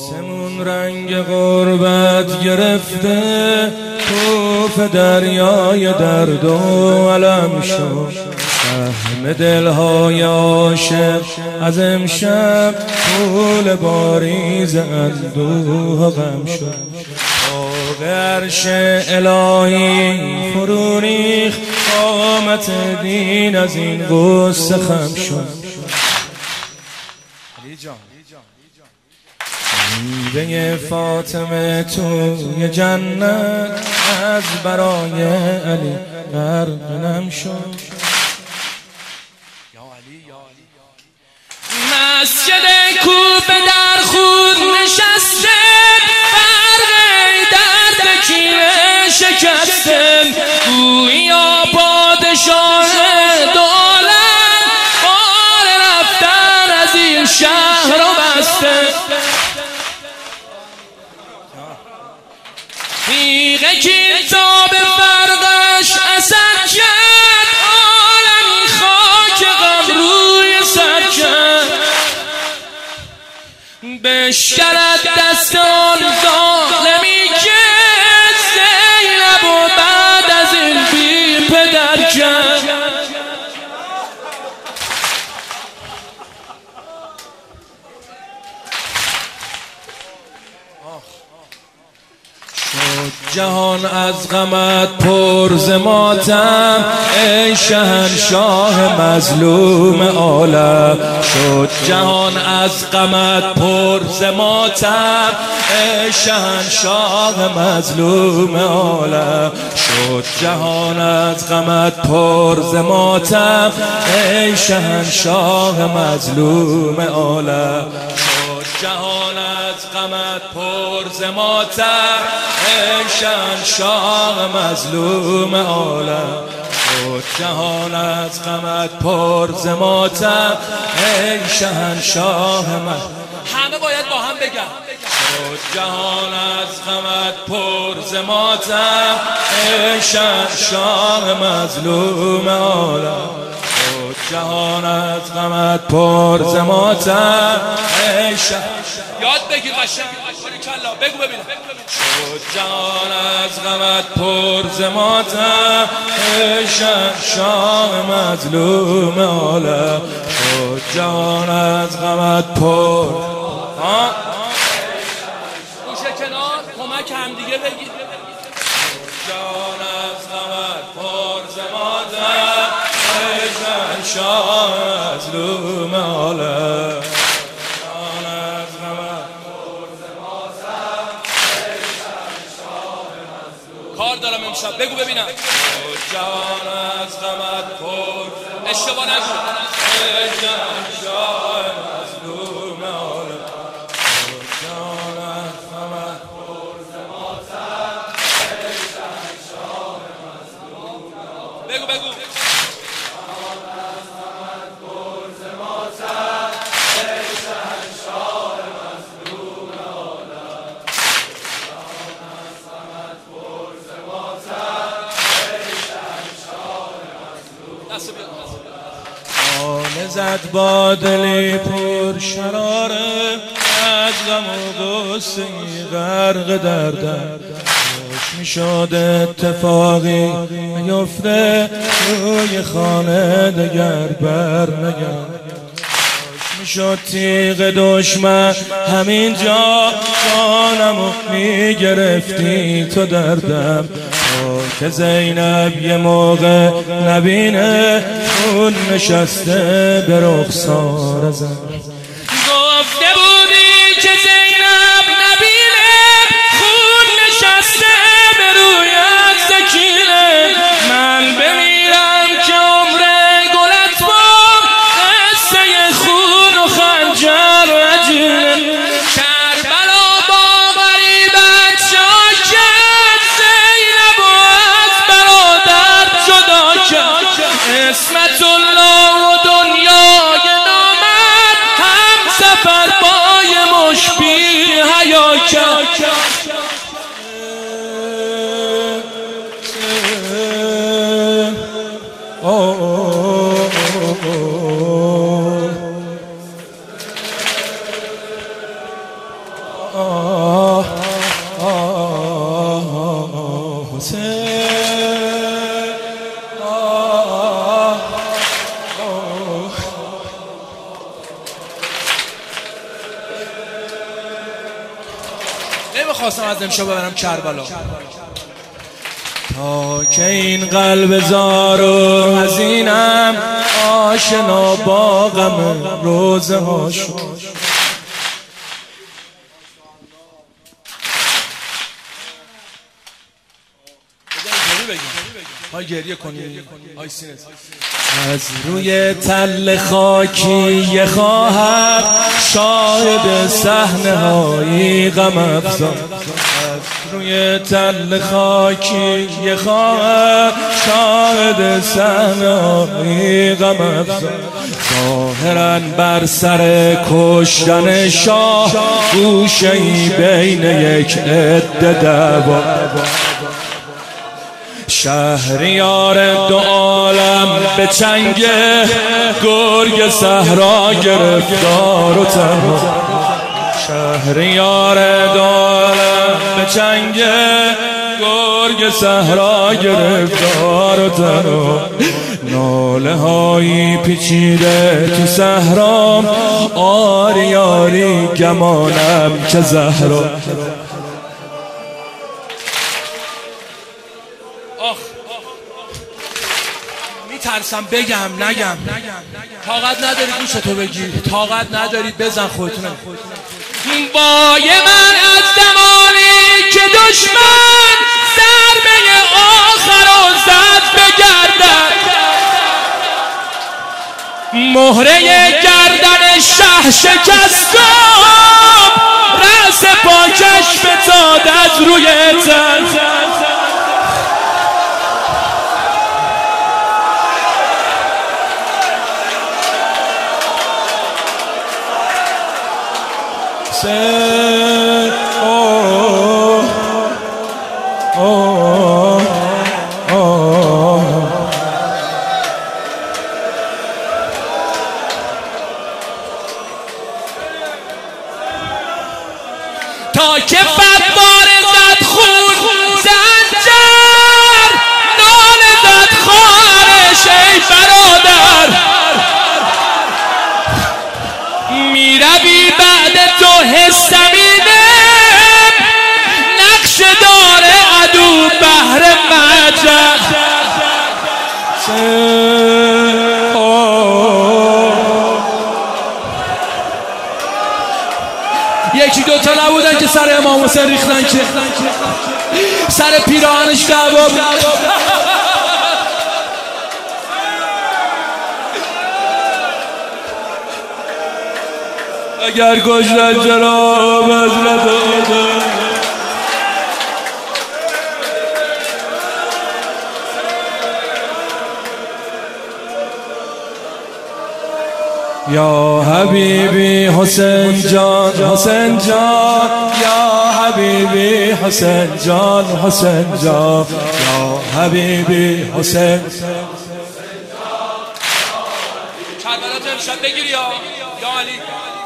آسمون رنگ غربت گرفته، توف دریای درد و علم شد. سهم دلهای عاشق از امشب طول باریز اندوه و غم شد. باغ عرش الهی فرو ریخت، قامت دین از این غصه خم شد. میوه فاطمه توی جنت از برای علی غرق شد. مسجد کوبه در خود نشسته، برق درد کینه شکسته. گویا پادشاه دولت بار رفتن از این شهر رو بسته. تیغ کتاب برقش اثر کرد، عالمی خاک غم روی سر کرد. بشکرد دست آن ظالمی که زینب و بعد از این بی پدر کرد. جهان از غمت پر ز ماتم، ای شهنشاه مظلوم عالم. شد جهان از غمت پر ز ماتم، ای شهنشاه مظلوم عالم. شد جهان از غمت پر ز ماتم، ای شهنشاه مظلوم عالم. جهان از غمت پر ز ماتم، ای شهنشاه مظلوم عالم. شد جهان از غمت پر ز ماتم، ای شهنشاه همه باید با هم بگن. شد جهان از غمت پر ز ماتم، ای شهنشاه مظلوم عالم. شد جهان از غمت پر ز ماتم، ای یاد بگیر قشنگ کلا بگو ببینم. شد جهان از غمت پر ز ماتم، ای شهنشاه مظلوم عالم. شد جهان از غمت پر گوشه کنار کمک همدیگه بگیر. جهان از غمت پر ز ماتم، ای شهنشاه مظلوم عالم. کار دارم امشب بگو ببینم. جهان از غمت پر اشتباه نگو. ای شهنشاه مظلوم عالم. جهان از غمت پر ز ماتم، ای شهنشاه مظلوم عالم. بگو بگو. جهان از غمت پر ز ماتم، ای شهنشاه مظلوم عالم. جهان از غمت پر ز ماتم، ای شهنشاه مظلوم. دستو بیار. خانه زد با دلی پر شراره، از غم و غصه غرق دردم. خوش میشد اتفاقی میفته روی خانه دگر بر نگرد. خوش میشد تیغ دشمن همین جا جانمو میگرفتی تو دردم. که زینب یه موقع نبینه خون نشسته به رخسار زن. گفته بودی که زینب نبینه خون نشسته به رویت سکینه. من بمیرم که عمر گلت با قصه خون و خنجر عجینه. کربلا با غریبت شاکت، زینب و از برادر جدا کرد. اسمت الله و دنیای نامد هم سفر با آه آه حسین نمیخواستم از امشب ببرم کربلا تا که این قلب زار و حزینم آشنا با غم روزه ها شد. های گریه کنی های سینت از روی تل خاکی یه خواهر شاهد صحنه های غم افزا. از روی تل خاکی یه خواهر شاهد صحنه های غم افزا. ظاهراً بر سر کشتن شاه گوشه‌ای بین یک عده دعوا. شهریار دو عالم به چنگ گرگ صحرا گرفتار و تنها. شهریار دو عالم به چنگ گرگ صحرا گرفتار و تنها. ناله هایی پیچیده تو صحرام آری آری گمانم که زهرا. میترسم بگم نگم طاقت نداری گوشتو بگی طاقت نداری بزن خودتونه. بای من از زمانی که دشمن ضربه آخر و زد به گردن مهره گردن شه شکستم رأس پاکش فتاد از روی تن. تا که فتوار زد خون زنجر ناله زد خواهرش ای برادر میروی بعد تو حسمینه نقش داره عدو بهر مجد. یکی دوتا نبودن که سر امام حسین ریختن که سر پیراهنش کباب. اگر کشتن جناب حضرت آدم یا حبیبی حسین جان حسین جان یا حبیبی حسین جان حسین جان یا حبیبی حسین. کربلا تو امشب بگیری یا علی.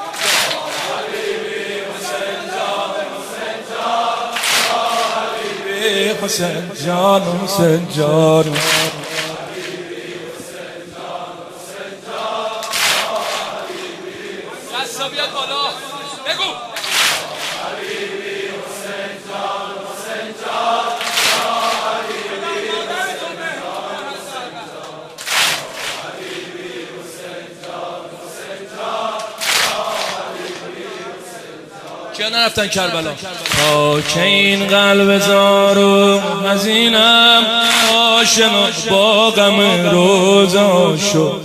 حسین جان حسین جان دستا بیاد بالا بگو کیا نرفتن کربلا؟ تا که این قلب زار و حزینم آشنا با غم روزا شد.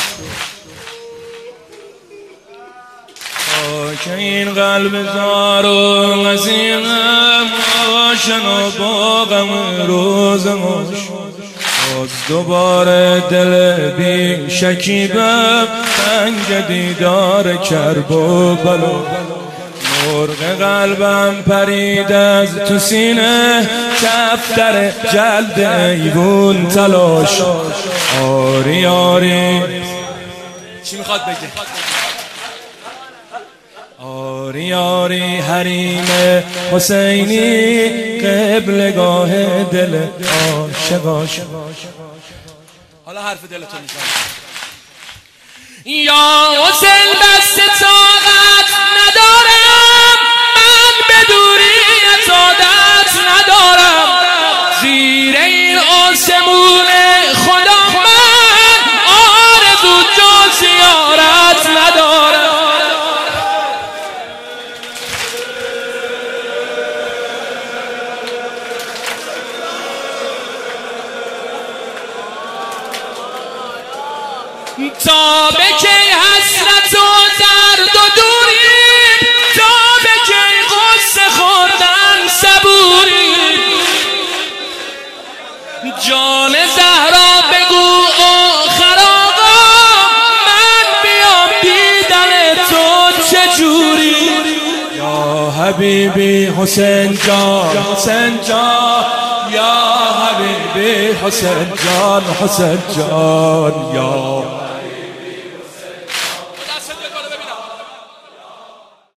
تا که این قلب زار و حزینم آشنا با غم روزا شد. باز دوباره دل بی شکیبم تنگ دیدار کرب و بلا. مرغ قلبم پرید از تو سینه کفتر جلد ایوون تلاش. آری آری چی میخواد بگه؟ یاری یاری حریم حسینی قبلگاه دل عاشق. حالا حرف دلتون میزنم. یا حسین بس طاقت ندارم، من به دوری عادت ندارم، زیر این آسمون خدا من آرزو جز زیارت ندارم. تا به کی حسرت و درد و دوری، تا به کی غصه خوردن صبوری، جان زهرا بگو آخر آقا من بیام دیدن تو چجوری. یا حبیبی حسین جان حسین جان، یا حبیبی حسین جان حسین جان، یا